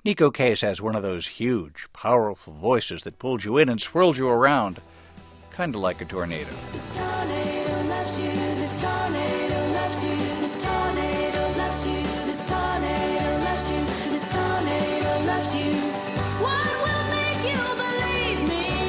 Nico Case has one of those huge, powerful voices that pulls you in and swirls you around, kind of like a tornado. This tornado loves you, this tornado loves you, this tornado loves you, this tornado loves you, this tornado loves you. What will make you believe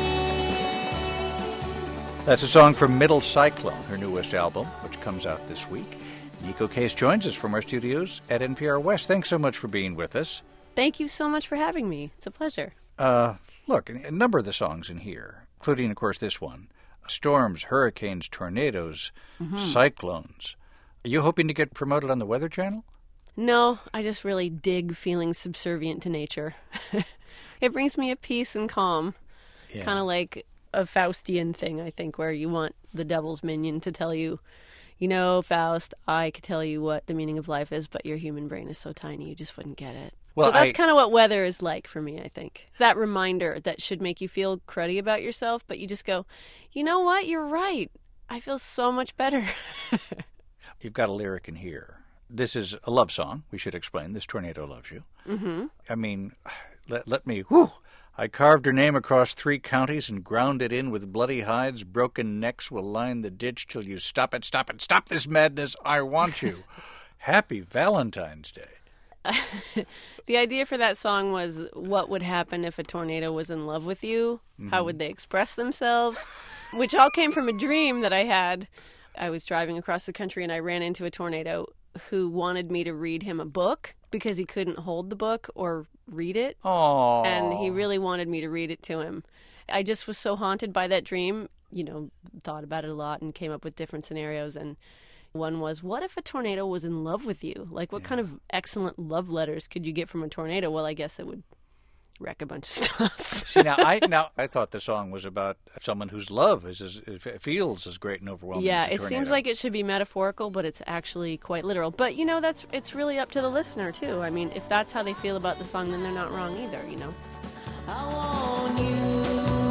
me? That's a song from Middle Cyclone, her newest album, which comes out this week. Nico Case joins us from our studios at NPR West. Thanks so much for being with us. Thank you so much for having me. It's a pleasure. Look, a number of the songs in here, including, of course, this one, storms, hurricanes, tornadoes, cyclones. Are you hoping to get promoted on the Weather Channel? No, I just really dig feeling subservient to nature. It brings me a peace and calm. Yeah. Kind of like a Faustian thing, I think, where you want the devil's minion to tell you, you know, Faust, I could tell you what the meaning of life is, but your human brain is so tiny you just wouldn't get it. Well, so that's kind of what weather is like for me, I think. That reminder that should make you feel cruddy about yourself, but you just go, you know what, you're right. I feel so much better. You've got a lyric in here. This is a love song, we should explain. This tornado loves you. Mm-hmm. I mean, let me, whew. I carved her name across 3 counties and ground it in with bloody hides. Broken necks will line the ditch till you stop it, stop it, stop this madness. I want you. Happy Valentine's Day. The idea for that song was what would happen if a tornado was in love with you? How would they express themselves? Which all came from a dream that I had. I was driving across the country and I ran into a tornado who wanted me to read him a book because he couldn't hold the book or read it. Aww. And he really wanted me to read it to him. I just was so haunted by that dream, thought about it a lot and came up with different scenarios. And one was, what if a tornado was in love with you? Like, what kind of excellent love letters could you get from a tornado? Well, I guess it would wreck a bunch of stuff. See, I thought the song was about someone whose love feels as great and overwhelming as a it tornado. seems like it should be metaphorical, but it's actually quite literal. But, it's really up to the listener, too. I mean, if that's how they feel about the song, then they're not wrong either, I want you.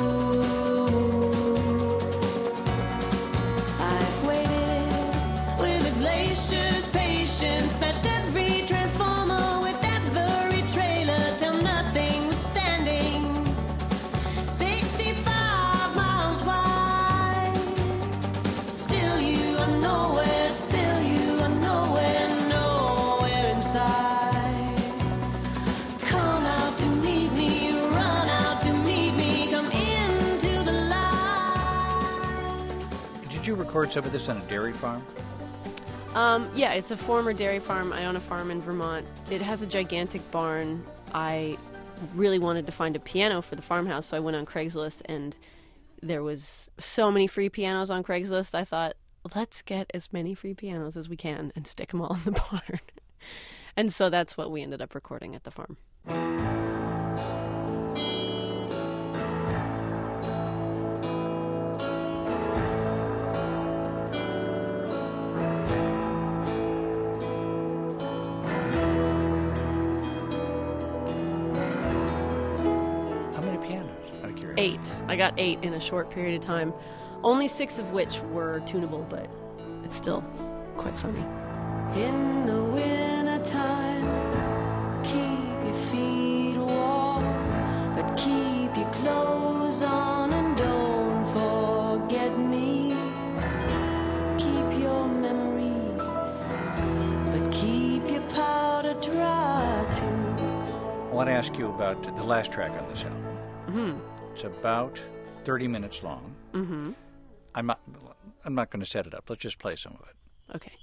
I've waited with a glacier's patience, smashed every transformer with every trailer till nothing was standing. 65 miles wide. Still you are nowhere, still you are nowhere, nowhere inside. Come out to meet me, run out to meet me, come into the light. Did you record some of this on a dairy farm? Yeah, it's a former dairy farm. I own a farm in Vermont. It has a gigantic barn. I really wanted to find a piano for the farmhouse, so I went on Craigslist, and there was so many free pianos on Craigslist. I thought, let's get as many free pianos as we can and stick them all in the barn. And so that's what we ended up recording at the farm. How many pianos? Out of curiosity. 8. I got 8 in a short period of time. Only 6 of which were tunable, but it's still quite funny. In the wintertime, keep your feet warm, but keep your clothes on and don't forget me. Keep your memories, but keep your powder dry too. I want to ask you about the last track on this album. Mm-hmm. It's about 30 minutes long. Mm-hmm. I'm not going to set it up. Let's just play some of it. Okay.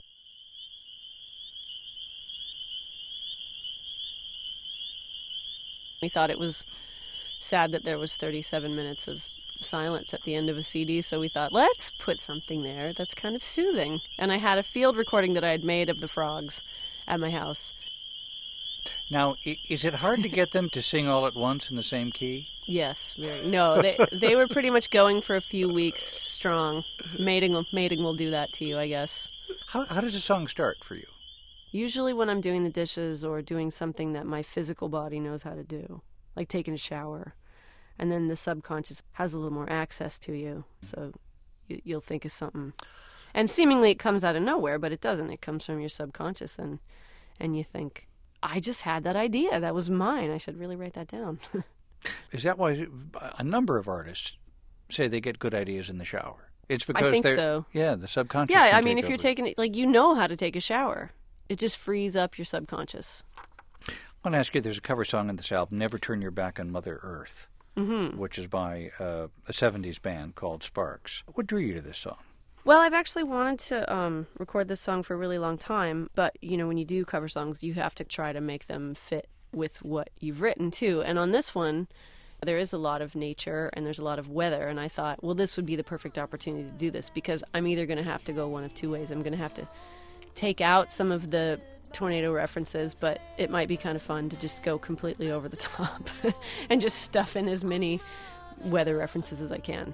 We thought it was sad that there was 37 minutes of silence at the end of a CD, so we thought, let's put something there that's kind of soothing. And I had a field recording that I had made of the frogs at my house. Now, is it hard to get them to sing all at once in the same key? Yes, very. No, they were pretty much going for a few weeks strong. Mating will do that to you, I guess. How does a song start for you? Usually when I'm doing the dishes or doing something that my physical body knows how to do, like taking a shower, and then the subconscious has a little more access to you, so you'll think of something. And seemingly it comes out of nowhere, but it doesn't. It comes from your subconscious, and you think, I just had that idea. That was mine. I should really write that down. Is that why a number of artists say they get good ideas in the shower? It's because I think they're, so. Yeah, the subconscious. Yeah, can I mean, take if you're over. taking it, like, you know how to take a shower. It just frees up your subconscious. I want to ask you, there's a cover song in this album, Never Turn Your Back on Mother Earth, which is by a 70s band called Sparks. What drew you to this song? Well, I've actually wanted to record this song for a really long time, but, you know, when you do cover songs, you have to try to make them fit with what you've written, too. And on this one, there is a lot of nature and there's a lot of weather, and I thought, well, this would be the perfect opportunity to do this, because I'm either going to have to go one of two ways. I'm going to have to take out some of the tornado references, but it might be kind of fun to just go completely over the top and just stuff in as many weather references as I can.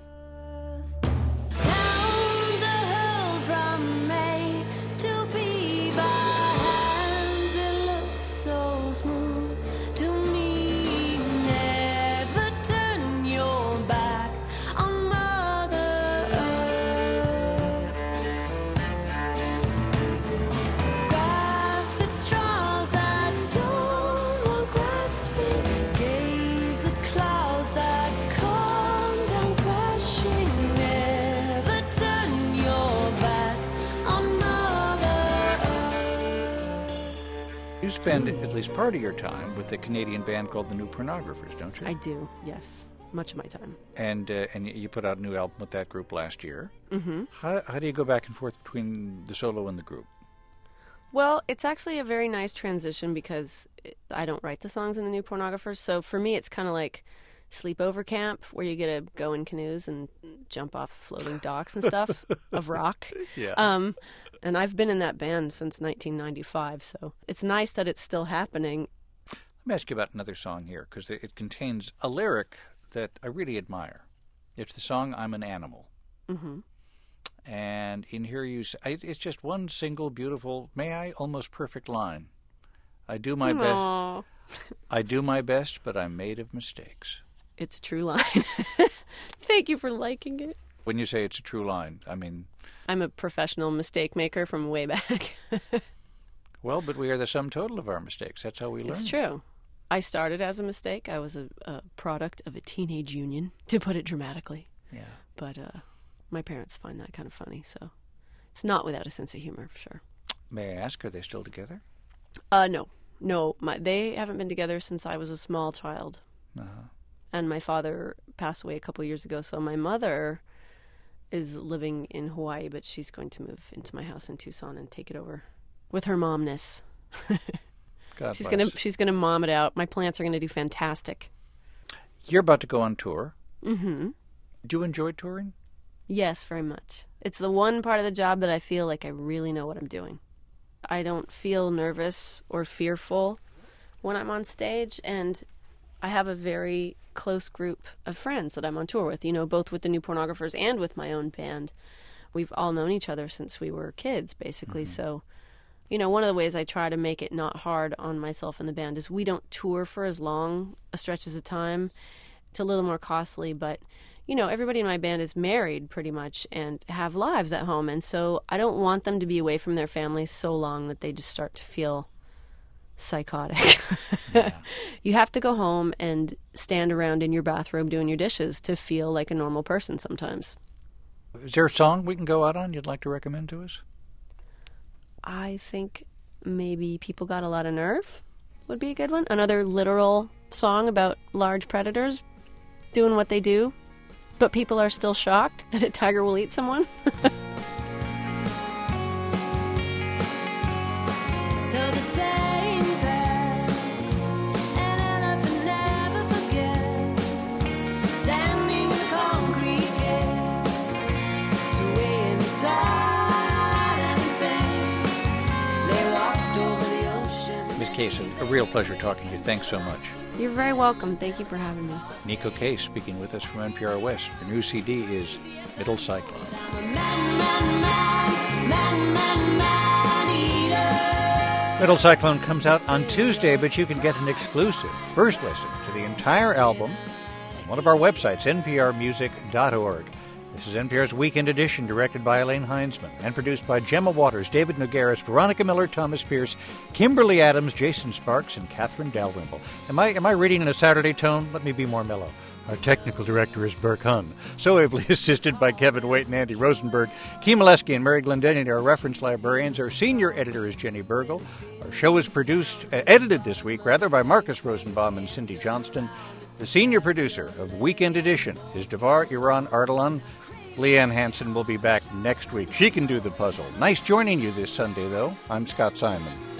Down the hill from May to be by hands, it looks so smooth to me. Never turn your back on Mother Earth. Grasp at straws that don't want grasping. Gaze at clouds that come down crashing. Never turn your back on Mother Earth. You spend at least part of your time with the Canadian band called the New Pornographers, don't you? I do, yes. Much of my time. And you put out a new album with that group last year. Mm-hmm. How do you go back and forth between the solo and the group? Well, it's actually a very nice transition because I don't write the songs in the New Pornographers. So for me, it's kind of like sleepover camp where you get to go in canoes and jump off floating docks and stuff of rock. Yeah. And I've been in that band since 1995, so it's nice that it's still happening. Let me ask you about another song here, because it contains a lyric that I really admire. It's the song "I'm an Animal." Mm-hmm. And in here it's just one single beautiful, may I, almost perfect line. I do my best. Aww. I do my best, but I'm made of mistakes. It's a true line. Thank you for liking it. When you say it's a true line, I mean, I'm a professional mistake maker from way back. well, but we are the sum total of our mistakes. That's how we learn. It's true. I started as a mistake. I was a product of a teenage union, to put it dramatically. Yeah. But my parents find that kind of funny, so it's not without a sense of humor, for sure. May I ask, are they still together? No. They haven't been together since I was a small child. Uh-huh. And my father passed away a couple years ago, so my mother is living in Hawaii, but she's going to move into my house in Tucson and take it over with her momness. God She's bless. gonna mom it out. My plants are gonna do fantastic. You're about to go on tour. Mm-hmm. Do you enjoy touring? Yes, very much. It's the one part of the job that I feel like I really know what I'm doing. I don't feel nervous or fearful when I'm on stage, and I have a very close group of friends that I'm on tour with, both with the New Pornographers and with my own band. We've all known each other since we were kids, basically, so... one of the ways I try to make it not hard on myself and the band is we don't tour for as long a stretches of time. It's a little more costly, but, everybody in my band is married pretty much and have lives at home. And so I don't want them to be away from their families so long that they just start to feel psychotic. Yeah. You have to go home and stand around in your bathrobe doing your dishes to feel like a normal person sometimes. Is there a song we can go out on you'd like to recommend to us? I think maybe People Got a Lot of Nerve would be a good one. Another literal song about large predators doing what they do, but people are still shocked that a tiger will eat someone. So the saying says, an elephant never forgets, standing in the concrete gate, sway inside and insane. They walked over the ocean. Ms. Case, a real pleasure talking to you. Thanks so much. You're very welcome. Thank you for having me. Nico Case speaking with us from NPR West. Her new CD is Middle Cyclone. I'm a man eater. Middle Cyclone comes out on Tuesday, but you can get an exclusive first listen to the entire album on one of our websites, nprmusic.org. This is NPR's Weekend Edition, directed by Elaine Heinzman and produced by Gemma Waters, David Nogueras, Veronica Miller, Thomas Pierce, Kimberly Adams, Jason Sparks, and Catherine Dalrymple. Am I reading in a Saturday tone? Let me be more mellow. Our technical director is Burke Hunn, so ably assisted by Kevin Waite and Andy Rosenberg. Keem Oleski and Mary Glendinning are reference librarians. Our senior editor is Jenny Burgle. Our show is edited this week, by Marcus Rosenbaum and Cindy Johnston. The senior producer of Weekend Edition is Devar Iran Ardalan. Leanne Hansen will be back next week. She can do the puzzle. Nice joining you this Sunday, though. I'm Scott Simon.